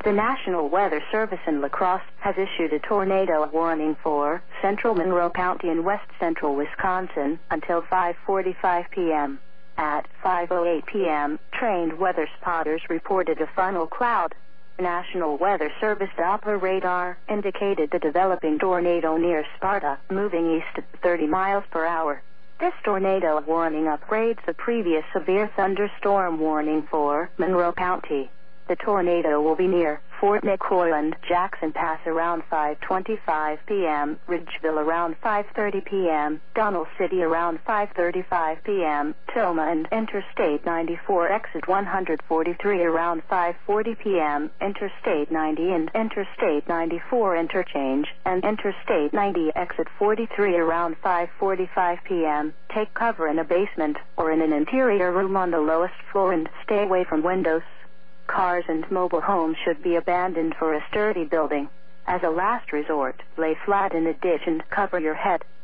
The National Weather Service in La Crosse has issued a tornado warning for central Monroe County and west central Wisconsin until 5:45 p.m. At 5:08 p.m., trained weather spotters reported a funnel cloud. The National Weather Service Doppler radar indicated the developing tornado near Sparta, moving east at 30 miles per hour. This tornado warning upgrades the previous severe thunderstorm warning for Monroe County. The tornado will be near Fort McClelland, Jackson Pass around 5:25 p.m., Ridgeville around 5:30 p.m., Donald City around 5:35 p.m., Tillman and Interstate 94 exit 143 around 5:40 p.m., Interstate 90 and Interstate 94 interchange, and Interstate 90 exit 43 around 5:45 p.m. Take cover in a basement or in an interior room on the lowest floor and stay away from windows. Cars and mobile homes should be abandoned for a sturdy building. As a last resort, lay flat in a ditch and cover your head.